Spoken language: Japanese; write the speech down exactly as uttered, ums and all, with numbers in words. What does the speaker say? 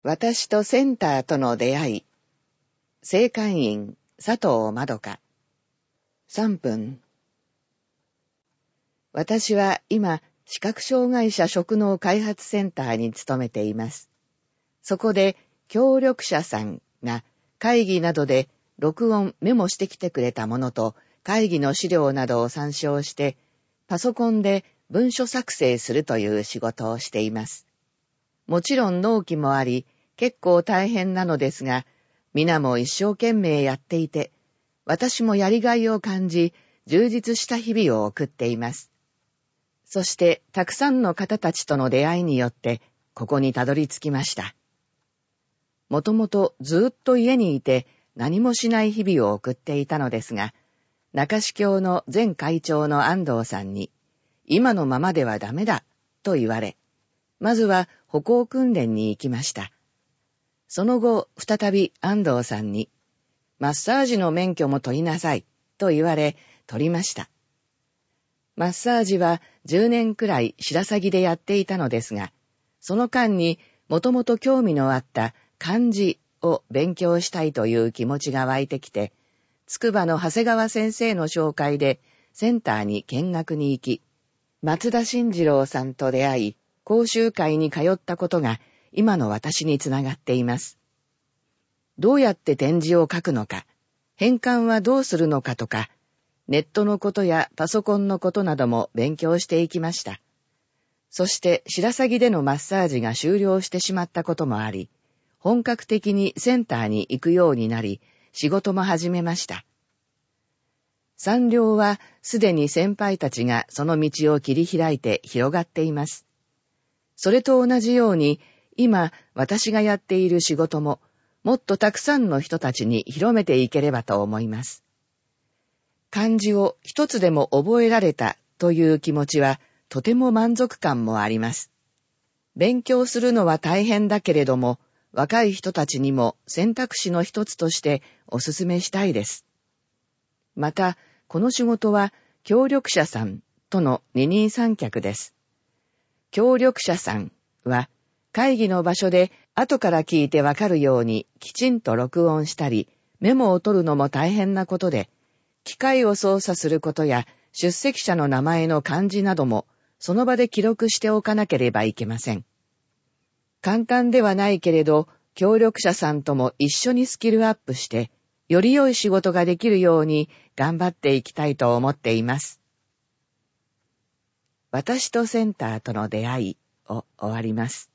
私とセンターとの出会い。正会員佐藤まどか。さんぷん。私は今、視覚障害者職能開発センターに勤めています。そこで協力者さんが会議などで録音メモしてきてくれたものと会議の資料などを参照してパソコンで文書作成するという仕事をしています。もちろん納期もあり結構大変なのですが、皆も一生懸命やっていて、私もやりがいを感じ、充実した日々を送っています。そして、たくさんの方たちとの出会いによって、ここにたどり着きました。もともとずっと家にいて何もしない日々を送っていたのですが、中志教の前会長の安藤さんに、今のままではダメだ、と言われ、まずは歩行訓練に行きました。その後、再び安藤さんに、マッサージの免許も取りなさい、と言われ、取りました。マッサージはじゅうねんくらい白鷺でやっていたのですが、その間にもともと興味のあった漢字を勉強したいという気持ちが湧いてきて、筑波の長谷川先生の紹介でセンターに見学に行き、松田慎次郎さんと出会い、講習会に通ったことが今の私につながっています。どうやって点字を書くのか、変換はどうするのかとか、ネットのことやパソコンのことなども勉強していきました。そして白鷺でのマッサージが終了してしまったこともあり、本格的にセンターに行くようになり、仕事も始めました。産業はすでに先輩たちがその道を切り開いて広がっています。それと同じように、今私がやっている仕事ももっとたくさんの人たちに広めていければと思います。漢字を一つでも覚えられたという気持ちはとても満足感もあります。勉強するのは大変だけれども、若い人たちにも選択肢の一つとしてお勧めしたいです。また、この仕事は協力者さんとの二人三脚です。協力者さんは会議の場所で後から聞いてわかるようにきちんと録音したりメモを取るのも大変なことで、機械を操作することや出席者の名前の漢字などもその場で記録しておかなければいけません。簡単ではないけれど、協力者さんとも一緒にスキルアップして、より良い仕事ができるように頑張っていきたいと思っています。私とセンターとの出会いを終わります。